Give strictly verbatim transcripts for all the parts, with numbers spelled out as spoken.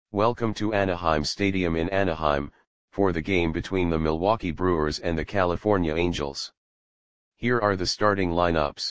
Welcome to Anaheim Stadium in Anaheim, for the game between the Milwaukee Brewers and the California Angels. Here are the starting lineups.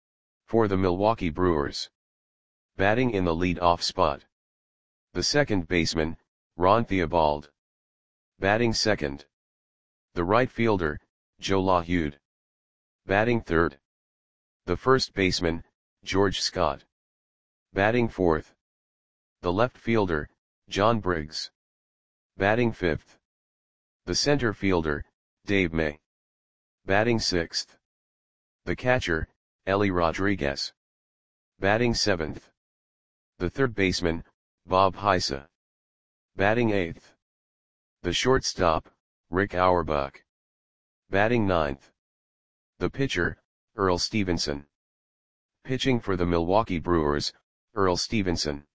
For the Milwaukee Brewers. Batting in the lead-off spot. The second baseman, Ron Theobald. Batting second. The right fielder, Joe LaHeude. Batting third. The first baseman, George Scott. Batting fourth. The left fielder, John Briggs. Batting fifth. The center fielder, Dave May. Batting sixth. The catcher, Ellie Rodriguez. Batting seventh. The third baseman, Bob Heise. Batting eighth. The shortstop, Rick Auerbach. Batting ninth. The pitcher, Earl Stevenson. Pitching for the Milwaukee Brewers, Earl Stevenson.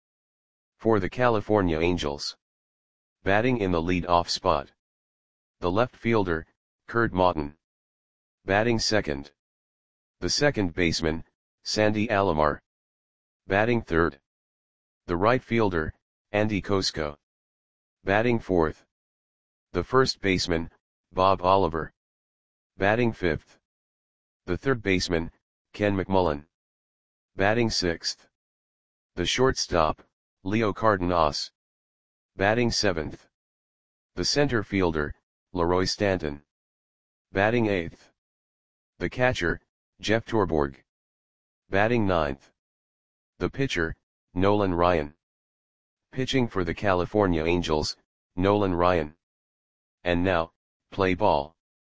For the California Angels. Batting in the lead-off spot. The left fielder, Kurt Maughton. Batting second. The second baseman, Sandy Alomar. Batting third. The right fielder, Andy Kosko. Batting fourth. The first baseman, Bob Oliver. Batting fifth. The third baseman, Ken McMullen. Batting sixth. The shortstop, Leo Cardenas. Batting seventh. The center fielder, Leroy Stanton. Batting eighth. The catcher, Jeff Torborg. Batting ninth. The pitcher, Nolan Ryan. Pitching for the California Angels, Nolan Ryan. And now, play ball.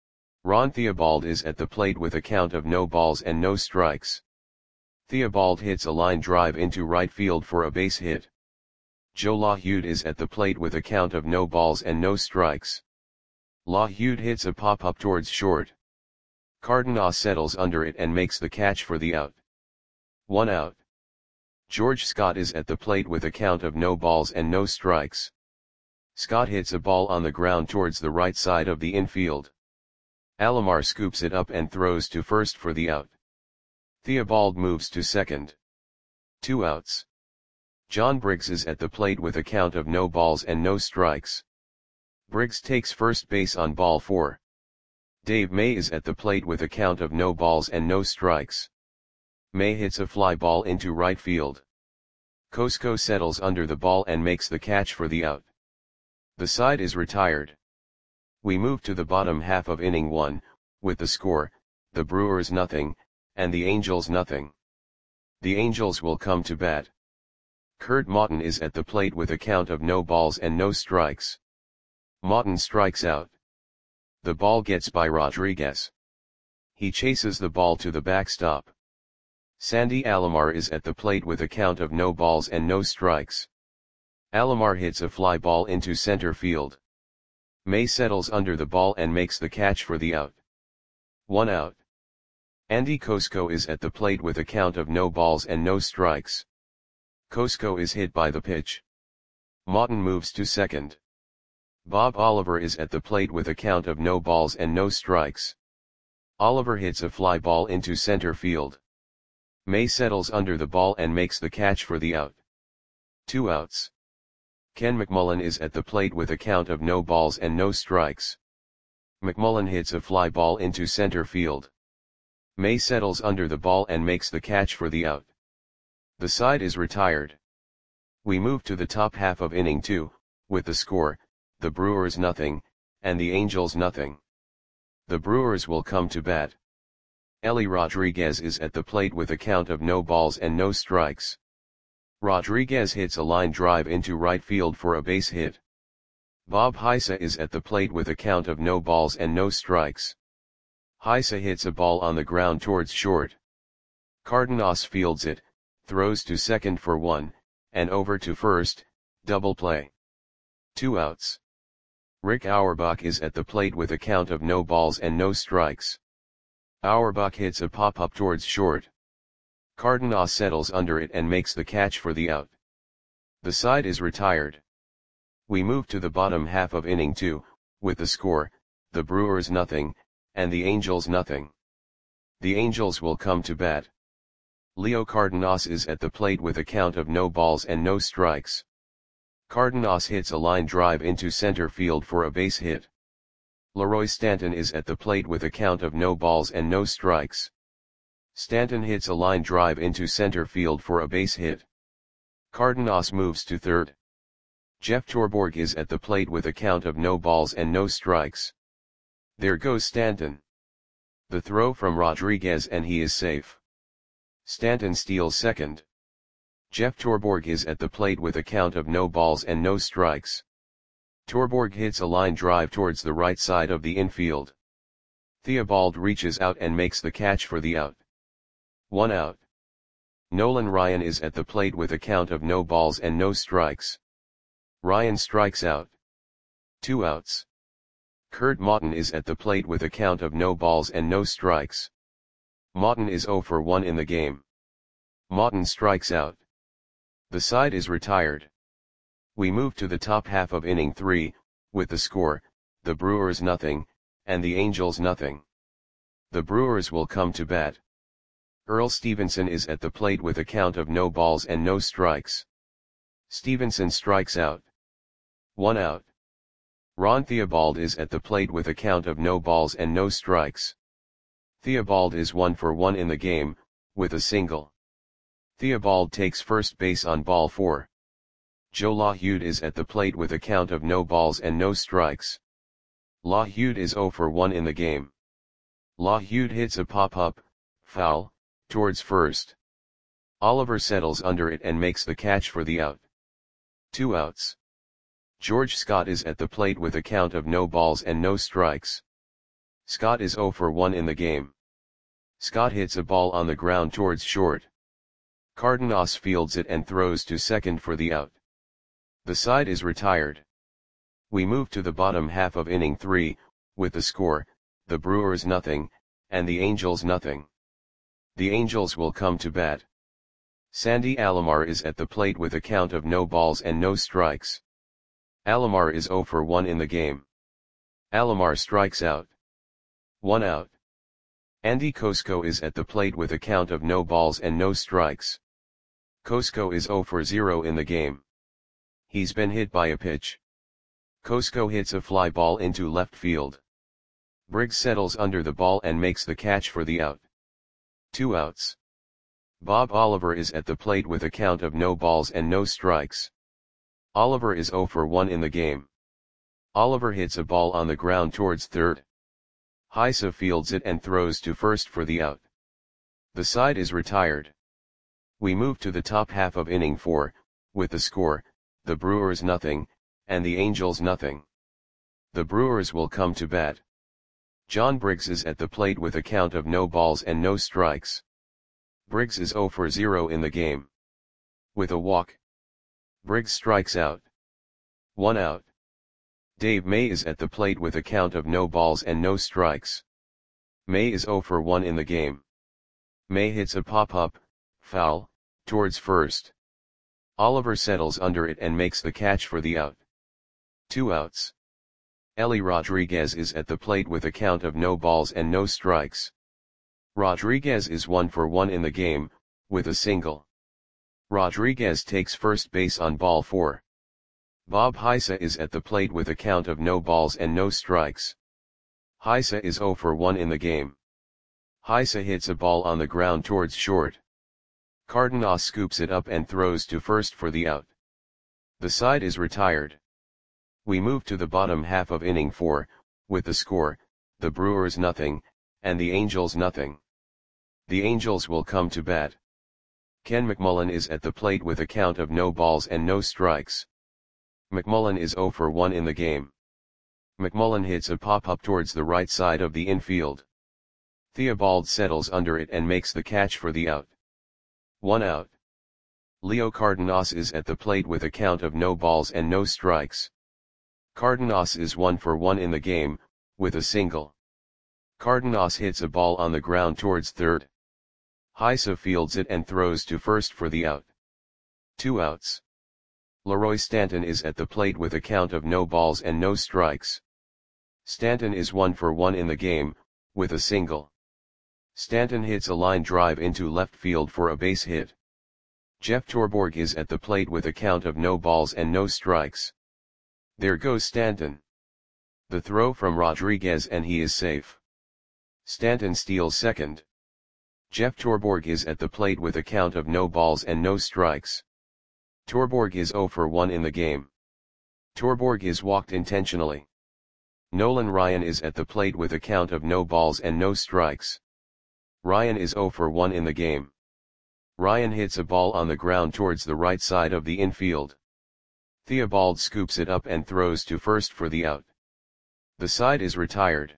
Ron Theobald is at the plate with a count of no balls and no strikes. Theobald hits a line drive into right field for a base hit. Joe LaHeude is at the plate with a count of no balls and no strikes. LaHeude hits a pop-up towards short. Cardenas settles under it and makes the catch for the out. One out. George Scott is at the plate with a count of no balls and no strikes. Scott hits a ball on the ground towards the right side of the infield. Alomar scoops it up and throws to first for the out. Theobald moves to second. Two outs. John Briggs is at the plate with a count of no balls and no strikes. Briggs takes first base on ball four. Dave May is at the plate with a count of no balls and no strikes. May hits a fly ball into right field. Kosko settles under the ball and makes the catch for the out. The side is retired. We move to the bottom half of inning one, with the score, the Brewers nothing, and the Angels nothing. The Angels will come to bat. Kurt Maughton is at the plate with a count of no balls and no strikes. Maughton strikes out. The ball gets by Rodriguez. He chases the ball to the backstop. Sandy Alomar is at the plate with a count of no balls and no strikes. Alomar hits a fly ball into center field. May settles under the ball and makes the catch for the out. One out. Andy Kosko is at the plate with a count of no balls and no strikes. Kosko is hit by the pitch. Maughton moves to second. Bob Oliver is at the plate with a count of no balls and no strikes. Oliver hits a fly ball into center field. May settles under the ball and makes the catch for the out. Two outs. Ken McMullen is at the plate with a count of no balls and no strikes. McMullen hits a fly ball into center field. May settles under the ball and makes the catch for the out. The side is retired. We move to the top half of inning two, with the score, the Brewers nothing, and the Angels nothing. The Brewers will come to bat. Ellie Rodriguez is at the plate with a count of no balls and no strikes. Rodriguez hits a line drive into right field for a base hit. Bob Heise is at the plate with a count of no balls and no strikes. Heise hits a ball on the ground towards short. Cardenas fields it, throws to second for one, and over to first, double play. Two outs. Rick Auerbach is at the plate with a count of no balls and no strikes. Auerbach hits a pop-up towards short. Cardenas settles under it and makes the catch for the out. The side is retired. We move to the bottom half of inning two, with the score, the Brewers nothing, and the Angels nothing. The Angels will come to bat. Leo Cardenas is at the plate with a count of no balls and no strikes. Cardenas hits a line drive into center field for a base hit. Leroy Stanton is at the plate with a count of no balls and no strikes. Stanton hits a line drive into center field for a base hit. Cardenas moves to third. Jeff Torborg is at the plate with a count of no balls and no strikes. There goes Stanton. The throw from Rodriguez and he is safe. Stanton steals second. Jeff Torborg is at the plate with a count of no balls and no strikes. Torborg hits a line drive towards the right side of the infield. Theobald reaches out and makes the catch for the out. One out. Nolan Ryan is at the plate with a count of no balls and no strikes. Ryan strikes out. Two outs. Kurt Maughton is at the plate with a count of no balls and no strikes. Maughton is zero for one in the game. Maughton strikes out. The side is retired. We move to the top half of inning three, with the score, the Brewers nothing, and the Angels nothing. The Brewers will come to bat. Earl Stevenson is at the plate with a count of no balls and no strikes. Stevenson strikes out. One out. Ron Theobald is at the plate with a count of no balls and no strikes. Theobald is one for one in the game, with a single. Theobald takes first base on ball four. Joe LaHude is at the plate with a count of no balls and no strikes. LaHude is zero for one in the game. LaHude hits a pop-up, foul, towards first. Oliver settles under it and makes the catch for the out. Two outs. George Scott is at the plate with a count of no balls and no strikes. Scott is zero for one in the game. Scott hits a ball on the ground towards short. Cardenas fields it and throws to second for the out. The side is retired. We move to the bottom half of inning three, with the score, the Brewers nothing, and the Angels nothing. The Angels will come to bat. Sandy Alomar is at the plate with a count of no balls and no strikes. Alomar is zero for one in the game. Alomar strikes out. One out. Andy Kosko is at the plate with a count of no balls and no strikes. Kosko is zero for zero in the game. He's been hit by a pitch. Kosko hits a fly ball into left field. Briggs settles under the ball and makes the catch for the out. Two outs. Bob Oliver is at the plate with a count of no balls and no strikes. Oliver is zero for one in the game. Oliver hits a ball on the ground towards third. Heisa fields it and throws to first for the out. The side is retired. We move to the top half of inning four, with the score, the Brewers nothing, and the Angels nothing. The Brewers will come to bat. John Briggs is at the plate with a count of no balls and no strikes. Briggs is zero for zero in the game. With a walk. Briggs strikes out. One out. Dave May is at the plate with a count of no balls and no strikes. May is zero for one in the game. May hits a pop-up, foul, towards first. Oliver settles under it and makes the catch for the out. Two outs. Ellie Rodriguez is at the plate with a count of no balls and no strikes. Rodriguez is one for one in the game, with a single. Rodriguez takes first base on ball four. Bob Heisa is at the plate with a count of no balls and no strikes. Heisa is zero for one in the game. Heisa hits a ball on the ground towards short. Cardenas scoops it up and throws to first for the out. The side is retired. We move to the bottom half of inning four, with the score, the Brewers nothing, and the Angels nothing. The Angels will come to bat. Ken McMullen is at the plate with a count of no balls and no strikes. McMullen is zero for one in the game. McMullen hits a pop-up towards the right side of the infield. Theobald settles under it and makes the catch for the out. One out. Leo Cardenas is at the plate with a count of no balls and no strikes. Cardenas is one for one in the game, with a single. Cardenas hits a ball on the ground towards third. Heisa fields it and throws to first for the out. Two outs. Leroy Stanton is at the plate with a count of no balls and no strikes. Stanton is one for one in the game, with a single. Stanton hits a line drive into left field for a base hit. Jeff Torborg is at the plate with a count of no balls and no strikes. There goes Stanton. The throw from Rodriguez and he is safe. Stanton steals second. Jeff Torborg is at the plate with a count of no balls and no strikes. Torborg is zero for one in the game. Torborg is walked intentionally. Nolan Ryan is at the plate with a count of no balls and no strikes. Ryan is zero for one in the game. Ryan hits a ball on the ground towards the right side of the infield. Theobald scoops it up and throws to first for the out. The side is retired.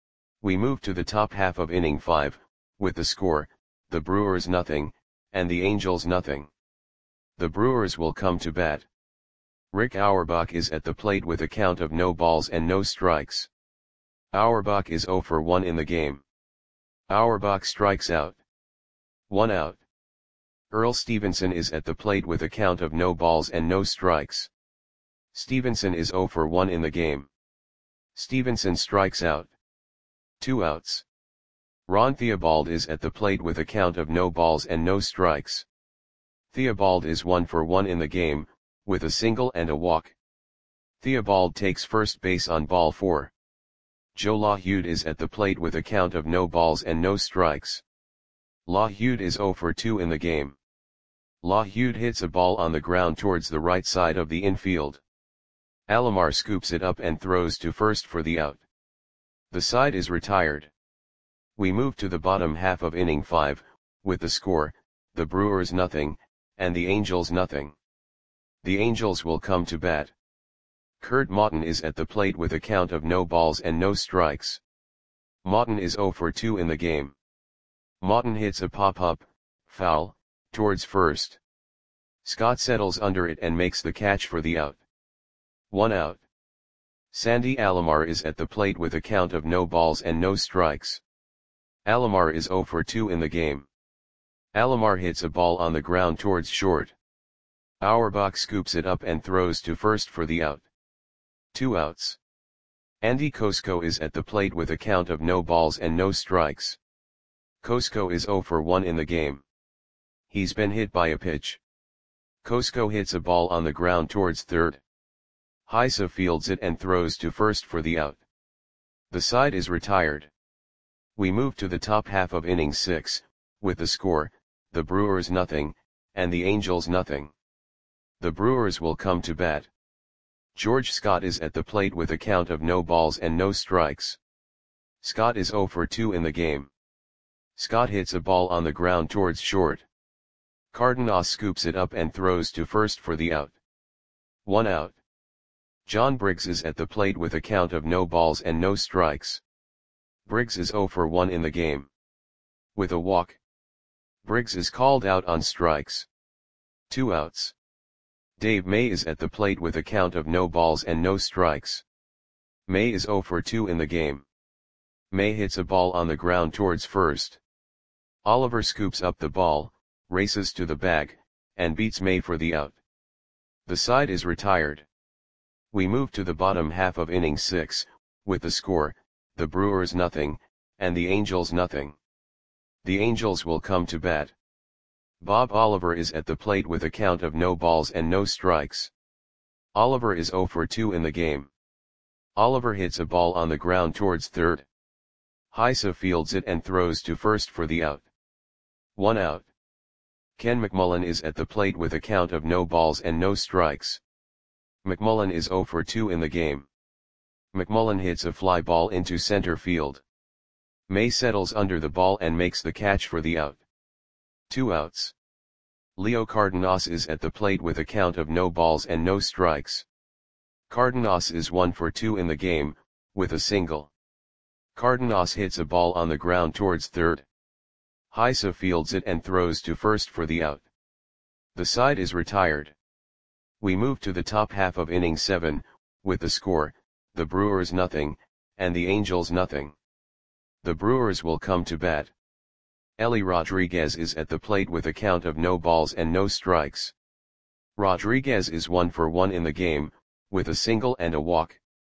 We move to the top half of inning five, with the score, the Brewers nothing, and the Angels nothing. The Brewers will come to bat. Rick Auerbach is at the plate with a count of no balls and no strikes. Auerbach is zero for one in the game. Auerbach strikes out. One out. Earl Stevenson is at the plate with a count of no balls and no strikes. Stevenson is zero for one in the game. Stevenson strikes out. Two outs. Ron Theobald is at the plate with a count of no balls and no strikes. Theobald is one for one in the game, with a single and a walk. Theobald takes first base on ball four. Joe LaHude is at the plate with a count of no balls and no strikes. LaHude is zero for two in the game. LaHude hits a ball on the ground towards the right side of the infield. Alomar scoops it up and throws to first for the out. The side is retired. We move to the bottom half of inning five, with the score, the Brewers nothing, and the Angels nothing. The Angels will come to bat. Kurt Maughton is at the plate with a count of no balls and no strikes. Maughton is zero for two in the game. Maughton hits a pop-up, foul, towards first. Scott settles under it and makes the catch for the out. One out. Sandy Alomar is at the plate with a count of no balls and no strikes. Alomar is zero for two in the game. Alomar hits a ball on the ground towards short. Auerbach scoops it up and throws to first for the out. Two outs. Andy Kosko is at the plate with a count of no balls and no strikes. Kosko is zero for one in the game. He's been hit by a pitch. Kosko hits a ball on the ground towards third. Heise fields it and throws to first for the out. The side is retired. We move to the top half of inning six, with the score, the Brewers nothing, and the Angels nothing. The Brewers will come to bat. George Scott is at the plate with a count of no balls and no strikes. Scott is zero for two in the game. Scott hits a ball on the ground towards short. Cardenas scoops it up and throws to first for the out. One out. John Briggs is at the plate with a count of no balls and no strikes. Briggs is zero for one in the game. With a walk. Briggs is called out on strikes. Two outs. Dave May is at the plate with a count of no balls and no strikes. May is zero for two in the game. May hits a ball on the ground towards first. Oliver scoops up the ball, races to the bag, and beats May for the out. The side is retired. We move to the bottom half of inning six, with the score, the Brewers nothing, and the Angels nothing. The Angels will come to bat. Bob Oliver is at the plate with a count of no balls and no strikes. Oliver is zero for two in the game. Oliver hits a ball on the ground towards third. Heise fields it and throws to first for the out. One out. Ken McMullen is at the plate with a count of no balls and no strikes. McMullen is zero for two in the game. McMullen hits a fly ball into center field. May settles under the ball and makes the catch for the out. Two outs. Leo Cardenas is at the plate with a count of no balls and no strikes. Cardenas is one for two in the game, with a single. Cardenas hits a ball on the ground towards third. Heise fields it and throws to first for the out. The side is retired. We move to the top half of inning seven, with the score, the Brewers nothing, and the Angels nothing. The Brewers will come to bat. Ellie Rodriguez is at the plate with a count of no balls and no strikes. Rodriguez is one for one in the game, with a single and a walk.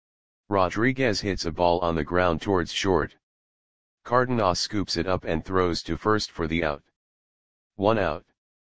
Rodriguez hits a ball on the ground towards short. Cardenas scoops it up and throws to first for the out. One out.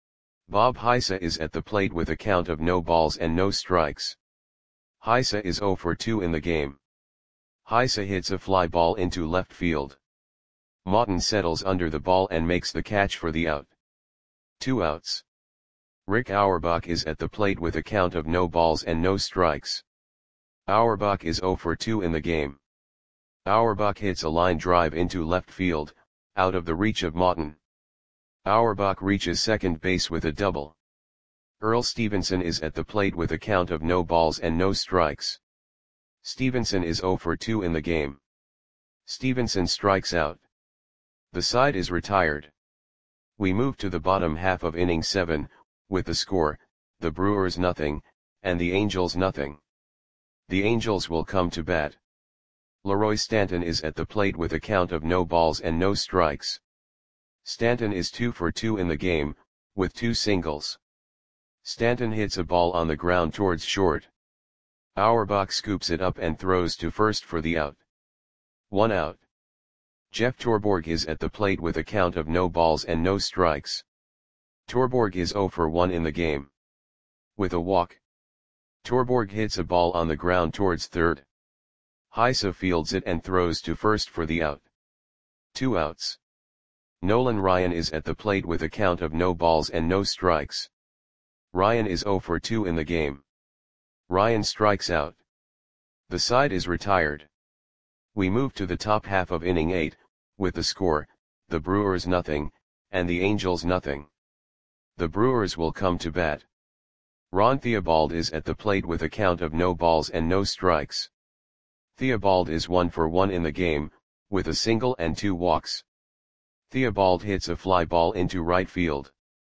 Bob Heisa is at the plate with a count of no balls and no strikes. Heisa is zero for two in the game. Heisa hits a fly ball into left field. Maughton settles under the ball and makes the catch for the out. Two outs. Rick Auerbach is at the plate with a count of no balls and no strikes. Auerbach is zero for two in the game. Auerbach hits a line drive into left field, out of the reach of Maughton. Auerbach reaches second base with a double. Earl Stevenson is at the plate with a count of no balls and no strikes. Stevenson is zero for two in the game. Stevenson strikes out. The side is retired. We move to the bottom half of inning seven, with the score, the Brewers nothing, and the Angels nothing. The Angels will come to bat. Leroy Stanton is at the plate with a count of no balls and no strikes. Stanton is two for two in the game, with two singles. Stanton hits a ball on the ground towards short. Auerbach scoops it up and throws to first for the out. One out. Jeff Torborg is at the plate with a count of no balls and no strikes. Torborg is zero for one in the game. With a walk. Torborg hits a ball on the ground towards third. Heisa fields it and throws to first for the out. Two outs. Nolan Ryan is at the plate with a count of no balls and no strikes. Ryan is zero for two in the game. Ryan strikes out. The side is retired. We move to the top half of inning eight, with the score, the Brewers nothing, and the Angels nothing. The Brewers will come to bat. Ron Theobald is at the plate with a count of no balls and no strikes. Theobald is one for one in the game, with a single and two walks. Theobald hits a fly ball into right field.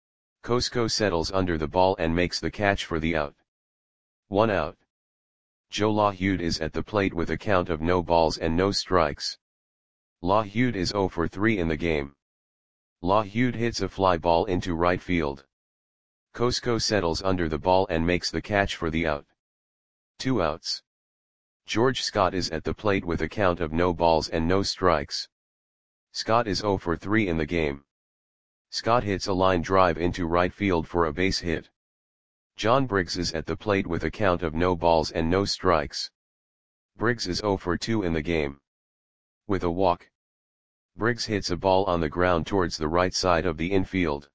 Cosco settles under the ball and makes the catch for the out. One out. Joe LaHude is at the plate with a count of no balls and no strikes. LaHude is zero for three in the game. LaHude hits a fly ball into right field. Cosco settles under the ball and makes the catch for the out. Two outs. George Scott is at the plate with a count of no balls and no strikes. Scott is zero for three in the game. Scott hits a line drive into right field for a base hit. John Briggs is at the plate with a count of no balls and no strikes. Briggs is zero for two in the game. With a walk. Briggs hits a ball on the ground towards the right side of the infield.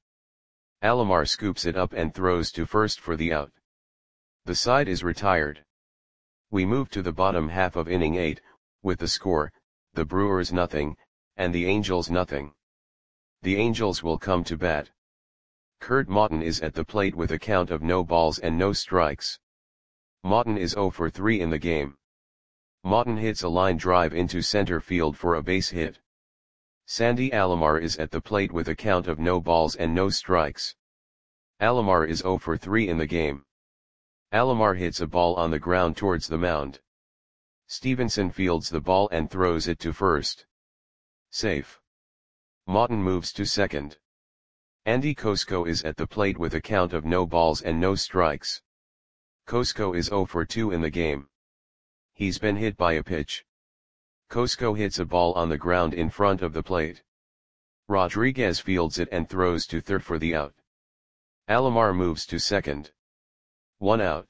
Alomar scoops it up and throws to first for the out. The side is retired. We move to the bottom half of inning eight, with the score, the Brewers nothing, and the Angels nothing. The Angels will come to bat. Kurt Maughton is at the plate with a count of no balls and no strikes. Maughton is zero for three in the game. Maughton hits a line drive into center field for a base hit. Sandy Alomar is at the plate with a count of no balls and no strikes. Alomar is zero for three in the game. Alomar hits a ball on the ground towards the mound. Stevenson fields the ball and throws it to first. Safe. Maughton moves to second. Andy Cosco is at the plate with a count of no balls and no strikes. Cosco is zero for two in the game. He's been hit by a pitch. Cosco hits a ball on the ground in front of the plate. Rodriguez fields it and throws to third for the out. Alomar moves to second. One out.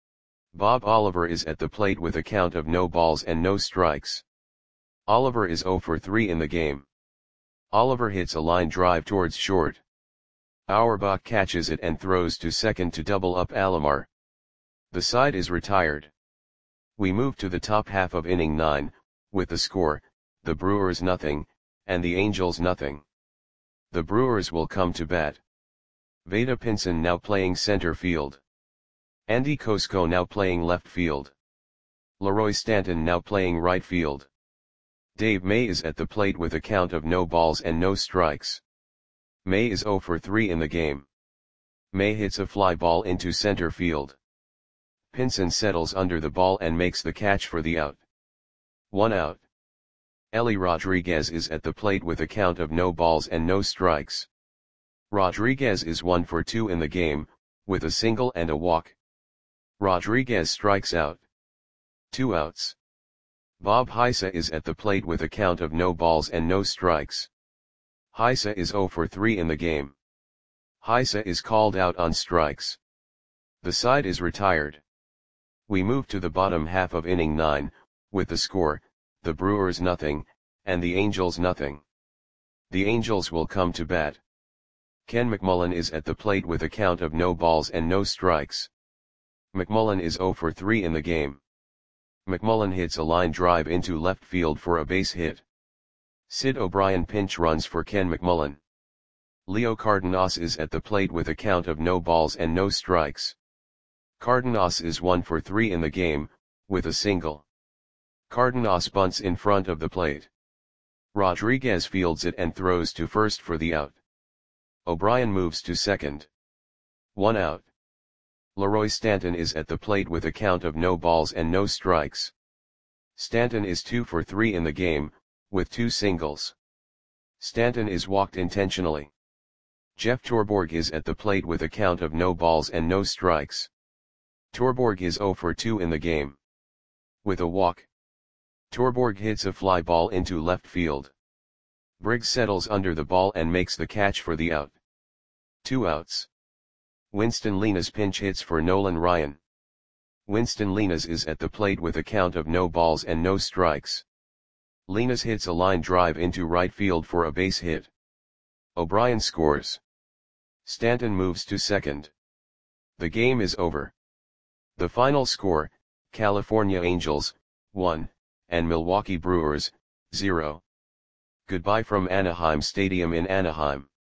Bob Oliver is at the plate with a count of no balls and no strikes. Oliver is zero for three in the game. Oliver hits a line drive towards short. Auerbach catches it and throws to second to double up Alomar. The side is retired. We move to the top half of inning nine, with the score, the Brewers nothing, and the Angels nothing. The Brewers will come to bat. Vada Pinson now playing center field. Andy Cosco now playing left field. Leroy Stanton now playing right field. Dave May is at the plate with a count of no balls and no strikes. May is zero for three in the game. May hits a fly ball into center field. Pinson settles under the ball and makes the catch for the out. One out. Ellie Rodriguez is at the plate with a count of no balls and no strikes. Rodriguez is one for two in the game, with a single and a walk. Rodriguez strikes out. Two outs. Bob Heisa is at the plate with a count of no balls and no strikes. Heisa is zero for three in the game. Heise is called out on strikes. The side is retired. We move to the bottom half of inning nine, with the score, the Brewers nothing, and the Angels nothing. The Angels will come to bat. Ken McMullen is at the plate with a count of no balls and no strikes. McMullen is zero for three in the game. McMullen hits a line drive into left field for a base hit. Sid O'Brien pinch runs for Ken McMullen. Leo Cardenas is at the plate with a count of no balls and no strikes. Cardenas is one for three in the game, with a single. Cardenas bunts in front of the plate. Rodriguez fields it and throws to first for the out. O'Brien moves to second. One out. Leroy Stanton is at the plate with a count of no balls and no strikes. Stanton is two for three in the game, with two singles. Stanton is walked intentionally. Jeff Torborg is at the plate with a count of no balls and no strikes. Torborg is zero for two in the game. With a walk. Torborg hits a fly ball into left field. Briggs settles under the ball and makes the catch for the out. Two outs. Winston Linares pinch hits for Nolan Ryan. Winston Linares is at the plate with a count of no balls and no strikes. Linares hits a line drive into right field for a base hit. O'Brien scores. Stanton moves to second. The game is over. The final score, California Angels, one, and Milwaukee Brewers, zero. Goodbye from Anaheim Stadium in Anaheim.